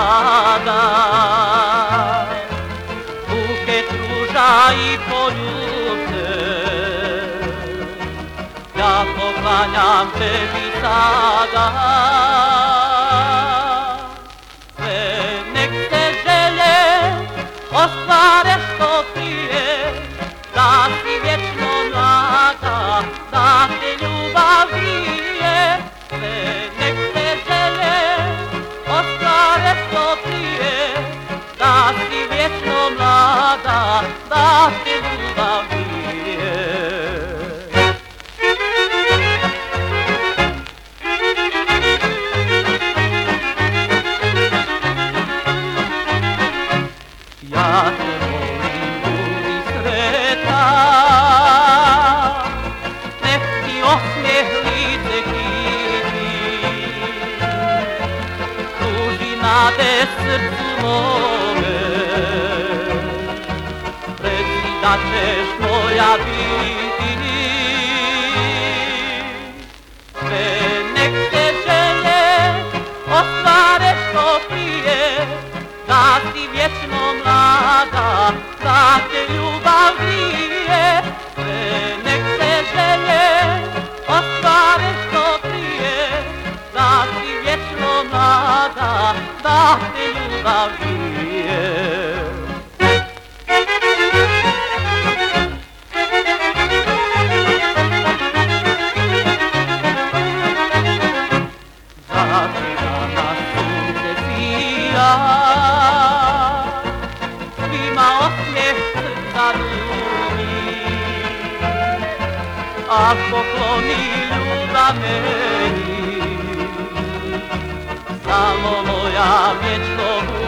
mlada. Buket ruža i poljubce, ja poklanjam tebi sada. Sve nek se želje ostvare što prije, da si vječno mlada, da te ljubav grije. Sve nek se želje ostvare što prije, da si vječno mlada, da te ljubav grije. Ja te volim, budi sretan, nek ti osmijeh lice kriti, pruži nade srcu mome, reci da ćeš moja biti. Sve nek se želje ostvare što prije, da si vječno mlada, da te ljubav grije. Sve nek se želje ostvare što prije, da si vječno mlada, da te ljubav grije. Za tega na sunce sija, svima osmijeh srca duni, a pokloni ljubav meni, samo moja vječno